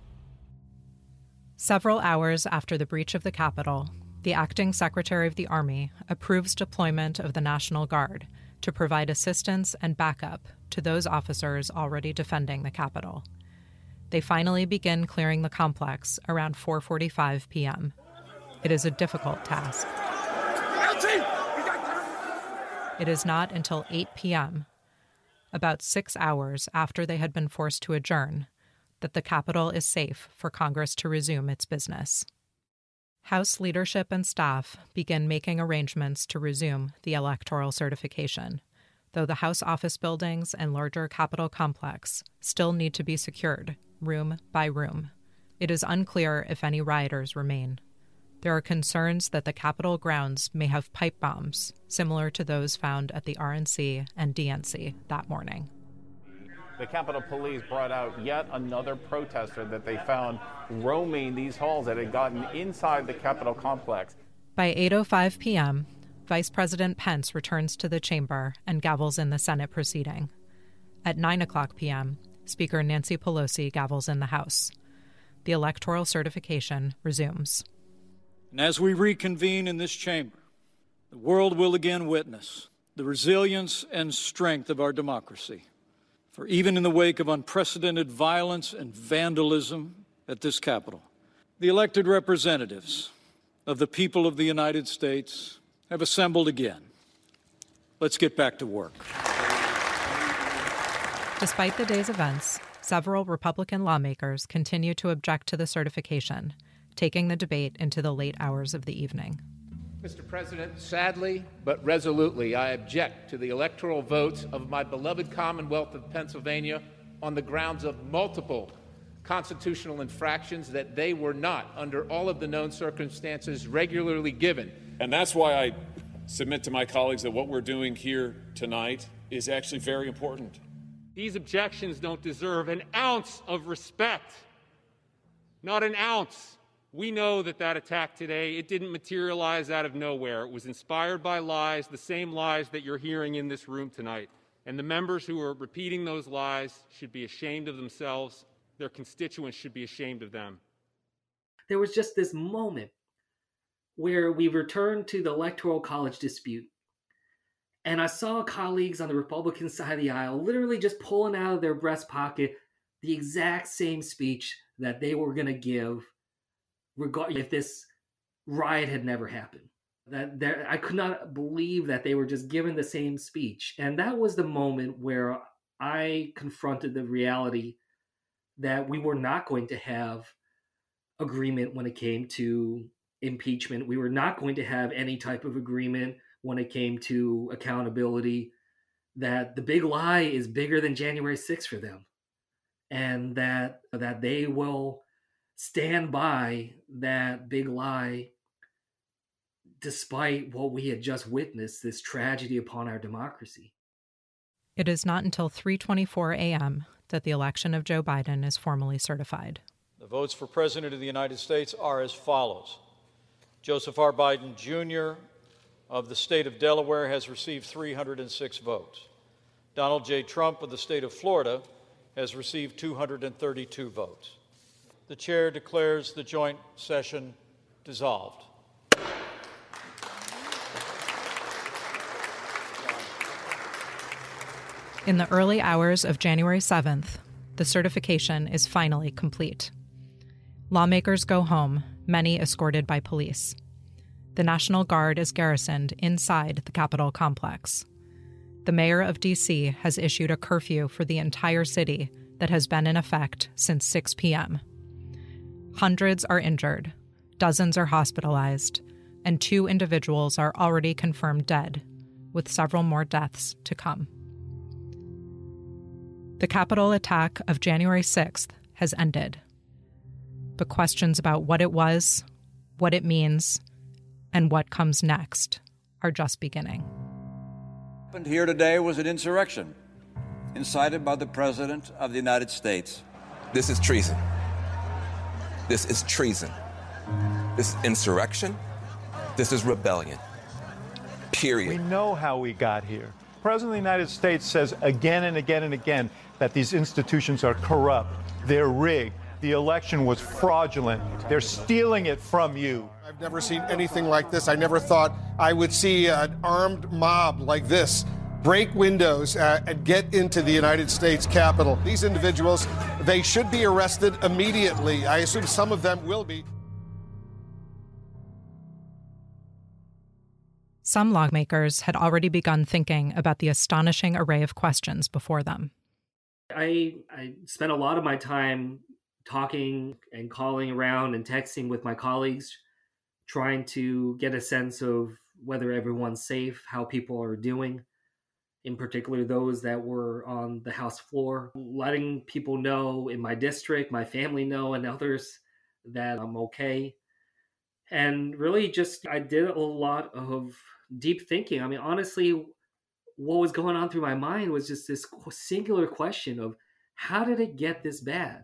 Several hours after the breach of the Capitol, the acting Secretary of the Army approves deployment of the National Guard to provide assistance and backup to those officers already defending the Capitol. They finally begin clearing the complex around 4:45 p.m. It is a difficult task. It is not until 8 p.m., about 6 hours after they had been forced to adjourn, that the Capitol is safe for Congress to resume its business. House leadership and staff begin making arrangements to resume the electoral certification, though the House office buildings and larger Capitol complex still need to be secured, room by room. It is unclear if any rioters remain. There are concerns that the Capitol grounds may have pipe bombs, similar to those found at the RNC and DNC that morning. The Capitol Police brought out yet another protester that they found roaming these halls that had gotten inside the Capitol complex. By 8:05 p.m., Vice President Pence returns to the chamber and gavels in the Senate proceeding. At 9:00 p.m., Speaker Nancy Pelosi gavels in the House. The electoral certification resumes. And as we reconvene in this chamber, the world will again witness the resilience and strength of our democracy. For even in the wake of unprecedented violence and vandalism at this Capitol, the elected representatives of the people of the United States have assembled again. Let's get back to work. Despite the day's events, several Republican lawmakers continue to object to the certification, taking the debate into the late hours of the evening. Mr. President, sadly but resolutely, I object to the electoral votes of my beloved Commonwealth of Pennsylvania on the grounds of multiple constitutional infractions that they were not, under all of the known circumstances, regularly given. And that's why I submit to my colleagues that what we're doing here tonight is actually very important. These objections don't deserve an ounce of respect. Not an ounce. We know that attack today, it didn't materialize out of nowhere. It was inspired by lies, the same lies that you're hearing in this room tonight. And the members who are repeating those lies should be ashamed of themselves. Their constituents should be ashamed of them. There was just this moment where we returned to the Electoral College dispute. And I saw colleagues on the Republican side of the aisle literally just pulling out of their breast pocket the exact same speech that they were going to give regardless if this riot had never happened. I could not believe that they were just given the same speech. And that was the moment where I confronted the reality that we were not going to have agreement when it came to impeachment. We were not going to have any type of agreement when it came to accountability, that the big lie is bigger than January 6th for them, and that they will stand by that big lie despite what we had just witnessed, this tragedy upon our democracy. It is not until 3:24 a.m. that the election of Joe Biden is formally certified. The votes for President of the United States are as follows. Joseph R. Biden, Jr. of the state of Delaware has received 306 votes. Donald J. Trump of the state of Florida has received 232 votes. The chair declares the joint session dissolved. In the early hours of January 7th, the certification is finally complete. Lawmakers go home, many escorted by police. The National Guard is garrisoned inside the Capitol complex. The mayor of D.C. has issued a curfew for the entire city that has been in effect since 6 p.m. Hundreds are injured, dozens are hospitalized, and 2 individuals are already confirmed dead, with several more deaths to come. The Capitol attack of January 6th has ended, but questions about what it was, what it means, and what comes next are just beginning. What happened here today was an insurrection incited by the President of the United States. This is treason. This is treason. This is insurrection. This is rebellion. Period. We know how we got here. The President of the United States says again and again and again that these institutions are corrupt, they're rigged, the election was fraudulent, they're stealing it from you. I've never seen anything like this. I never thought I would see an armed mob like this break windows and get into the United States Capitol. These individuals, they should be arrested immediately. I assume some of them will be. Some lawmakers had already begun thinking about the astonishing array of questions before them. I spent a lot of my time talking and calling around and texting with my colleagues, trying to get a sense of whether everyone's safe, how people are doing, in particular those that were on the House floor, letting people know in my district, my family know, and others that I'm okay. And really I did a lot of deep thinking. I mean, honestly, what was going on through my mind was just this singular question of how did it get this bad?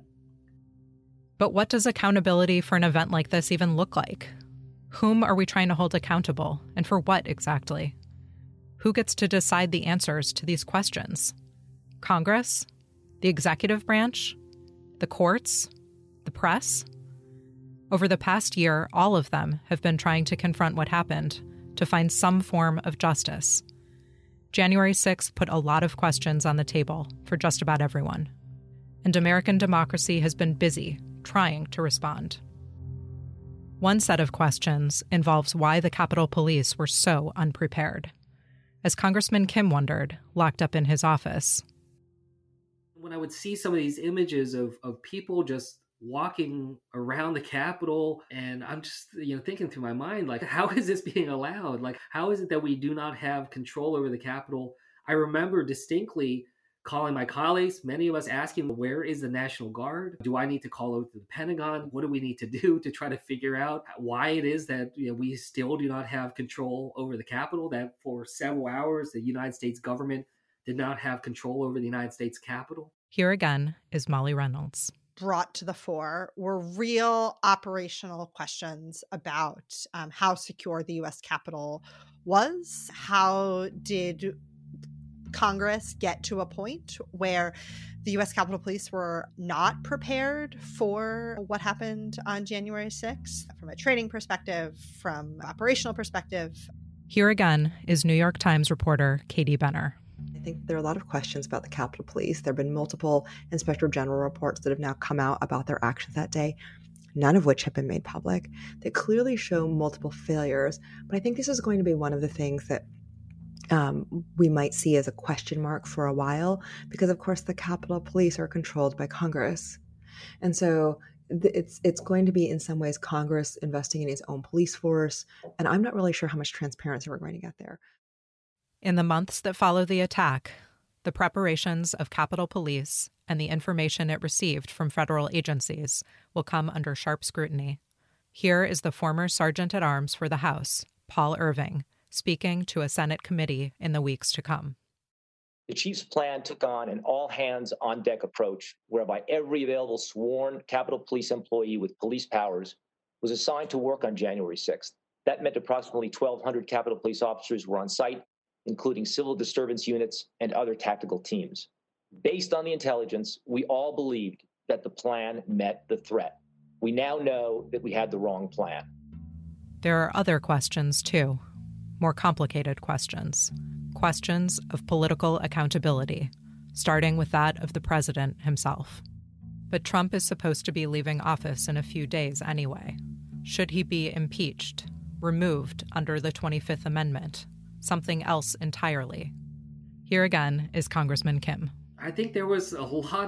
But what does accountability for an event like this even look like? Whom are we trying to hold accountable, and for what exactly? Who gets to decide the answers to these questions? Congress? The executive branch? The courts? The press? Over the past year, all of them have been trying to confront what happened, to find some form of justice. January 6th put a lot of questions on the table for just about everyone. And American democracy has been busy trying to respond. One set of questions involves why the Capitol Police were so unprepared. As Congressman Kim wondered, locked up in his office. When I would see some of these images of people just walking around the Capitol, and I'm just thinking through my mind, like, how is this being allowed? Like, how is it that we do not have control over the Capitol? I remember distinctly calling my colleagues, many of us asking, where is the National Guard? Do I need to call out to the Pentagon? What do we need to do to try to figure out why it is that we still do not have control over the Capitol, that for several hours the United States government did not have control over the United States Capitol? Here again is Molly Reynolds. Brought to the fore were real operational questions about how secure the U.S. Capitol was. How did Congress get to a point where the U.S. Capitol Police were not prepared for what happened on January 6th from a training perspective, from an operational perspective? Here again is New York Times reporter Katie Benner. I think there are a lot of questions about the Capitol Police. There have been multiple Inspector General reports that have now come out about their actions that day, none of which have been made public, that clearly show multiple failures. But I think this is going to be one of the things that we might see as a question mark for a while, because of course the Capitol Police are controlled by Congress. And so it's going to be in some ways Congress investing in its own police force. And I'm not really sure how much transparency we're going to get there. In the months that follow the attack, the preparations of Capitol Police and the information it received from federal agencies will come under sharp scrutiny. Here is the former Sergeant-at-Arms for the House, Paul Irving, speaking to a Senate committee in the weeks to come. The chief's plan took on an all-hands-on-deck approach whereby every available sworn Capitol Police employee with police powers was assigned to work on January 6th. That meant approximately 1,200 Capitol Police officers were on site, including civil disturbance units and other tactical teams. Based on the intelligence, we all believed that the plan met the threat. We now know that we had the wrong plan. There are other questions, too. More complicated questions. Questions of political accountability, starting with that of the president himself. But Trump is supposed to be leaving office in a few days anyway. Should he be impeached, removed under the 25th Amendment, something else entirely? Here again is Congressman Kim. I think there was a lot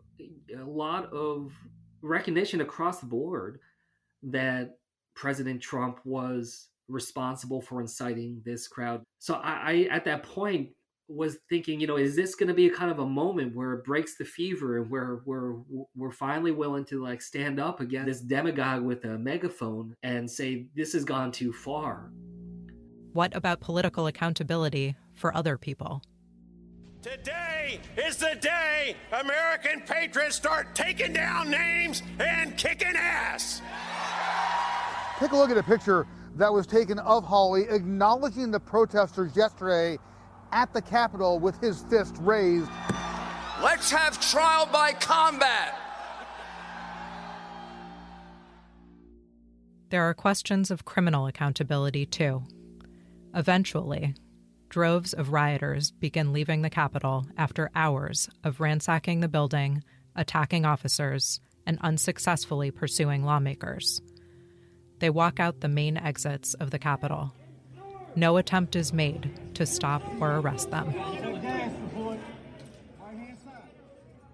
of recognition across the board that President Trump was responsible for inciting this crowd. So I at that point was thinking, is this going to be a kind of a moment where it breaks the fever and where we're finally willing to stand up against this demagogue with a megaphone and say this has gone too far? What about political accountability for other people? Today is the day American patriots start taking down names and kicking ass. Take a look at a picture that was taken of Hawley acknowledging the protesters yesterday at the Capitol with his fist raised. Let's have trial by combat. There are questions of criminal accountability, too. Eventually, droves of rioters begin leaving the Capitol after hours of ransacking the building, attacking officers, and unsuccessfully pursuing lawmakers. They walk out the main exits of the Capitol. No attempt is made to stop or arrest them.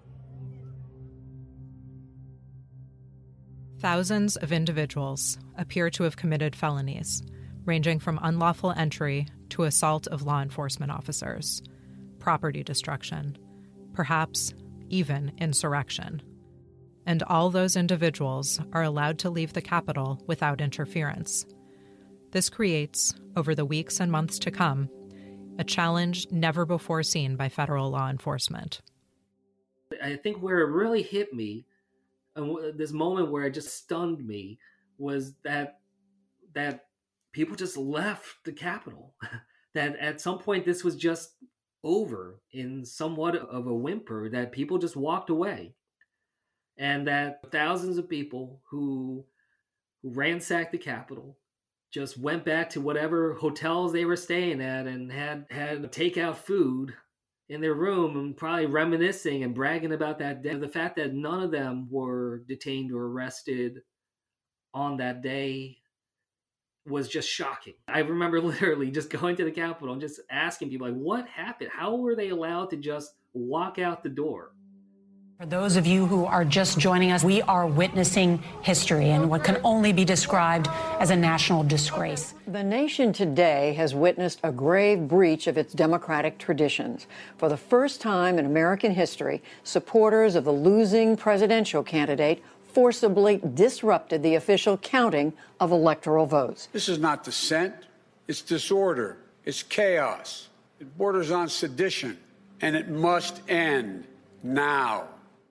Thousands of individuals appear to have committed felonies, ranging from unlawful entry to assault of law enforcement officers, property destruction, perhaps even insurrection. And all those individuals are allowed to leave the Capitol without interference. This creates, over the weeks and months to come, a challenge never before seen by federal law enforcement. I think where it really hit me, and this moment where it just stunned me, was that people just left the Capitol. That at some point this was just over in somewhat of a whimper, that people just walked away. And that thousands of people who ransacked the Capitol just went back to whatever hotels they were staying at and had takeout food in their room and probably reminiscing and bragging about that day. The fact that none of them were detained or arrested on that day was just shocking. I remember literally just going to the Capitol and just asking people, like, what happened? How were they allowed to just walk out the door? For those of you who are just joining us, we are witnessing history and what can only be described as a national disgrace. The nation today has witnessed a grave breach of its democratic traditions. For the first time in American history, supporters of the losing presidential candidate forcibly disrupted the official counting of electoral votes. This is not dissent. It's disorder. It's chaos. It borders on sedition, and it must end now.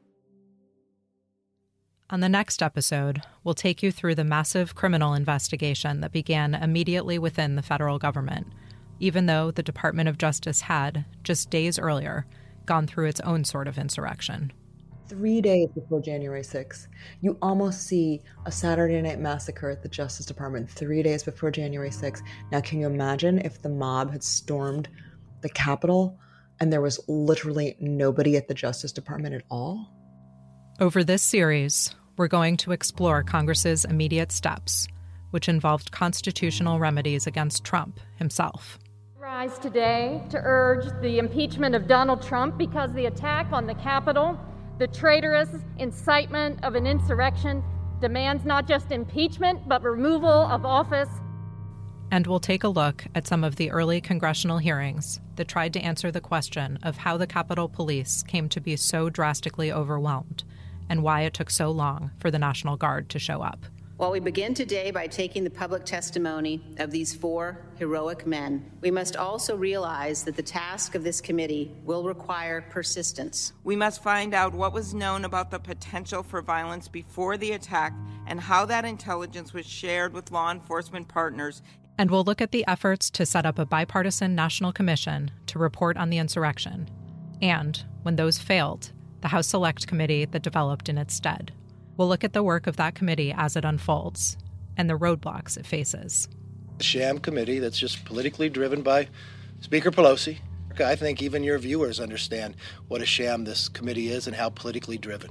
On the next episode, we'll take you through the massive criminal investigation that began immediately within the federal government, even though the Department of Justice had, just days earlier, gone through its own sort of insurrection. 3 days before January 6th, you almost see a Saturday night massacre at the Justice Department 3 days before January 6th. Now, can you imagine if the mob had stormed the Capitol and there was literally nobody at the Justice Department at all? Over this series, we're going to explore Congress's immediate steps, which involved constitutional remedies against Trump himself. Rise today to urge the impeachment of Donald Trump because the attack on the Capitol, the traitorous incitement of an insurrection, demands not just impeachment, but removal of office. And we'll take a look at some of the early congressional hearings that tried to answer the question of how the Capitol Police came to be so drastically overwhelmed and why it took so long for the National Guard to show up. While we begin today by taking the public testimony of these four heroic men, we must also realize that the task of this committee will require persistence. We must find out what was known about the potential for violence before the attack and how that intelligence was shared with law enforcement partners. And we'll look at the efforts to set up a bipartisan national commission to report on the insurrection, and, when those failed, the House Select Committee that developed in its stead. We'll look at the work of that committee as it unfolds and the roadblocks it faces. A sham committee that's just politically driven by Speaker Pelosi. I think even your viewers understand what a sham this committee is and how politically driven.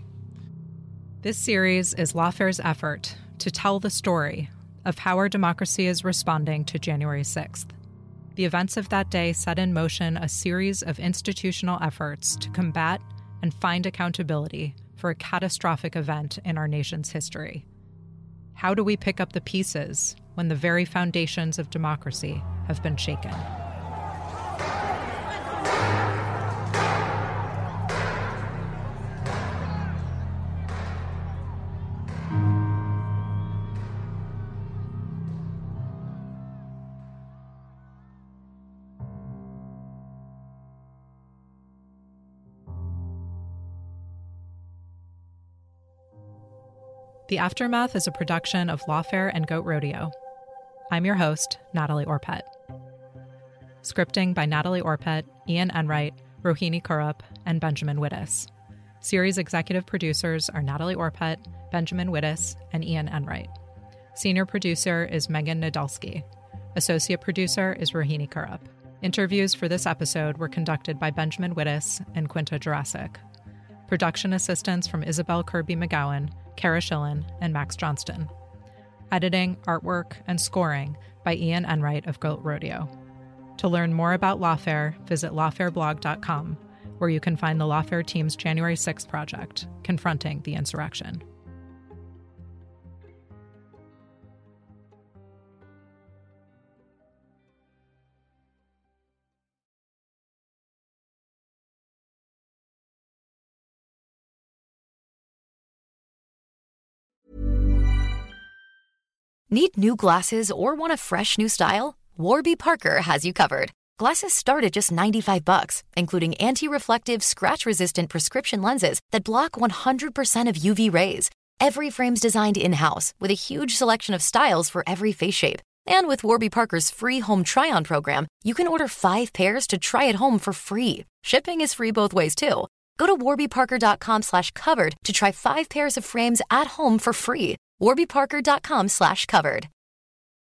This series is Lawfare's effort to tell the story of how our democracy is responding to January 6th. The events of that day set in motion a series of institutional efforts to combat and find accountability for a catastrophic event in our nation's history. How do we pick up the pieces when the very foundations of democracy have been shaken? The Aftermath is a production of Lawfare and Goat Rodeo. I'm your host, Natalie Orpett. Scripting by Natalie Orpett, Ian Enright, Rohini Kurup, and Benjamin Wittes. Series executive producers are Natalie Orpett, Benjamin Wittes, and Ian Enright. Senior producer is Megan Nadolski. Associate producer is Rohini Kurup. Interviews for this episode were conducted by Benjamin Wittes and Quinta Jurassic. Production assistance from Isabel Kirby-McGowan, Kara Schillen, and Max Johnston. Editing, artwork, and scoring by Ian Enright of Goat Rodeo. To learn more about Lawfare, visit lawfareblog.com, where you can find the Lawfare team's January 6th project, Confronting the Insurrection. Need new glasses or want a fresh new style? Warby Parker has you covered. Glasses start at just $95, including anti-reflective, scratch-resistant prescription lenses that block 100% of UV rays. Every frame's designed in-house with a huge selection of styles for every face shape. And with Warby Parker's free home try-on program, you can order 5 pairs to try at home for free. Shipping is free both ways, too. Go to warbyparker.com/covered to try 5 pairs of frames at home for free. warbyparker.com/covered.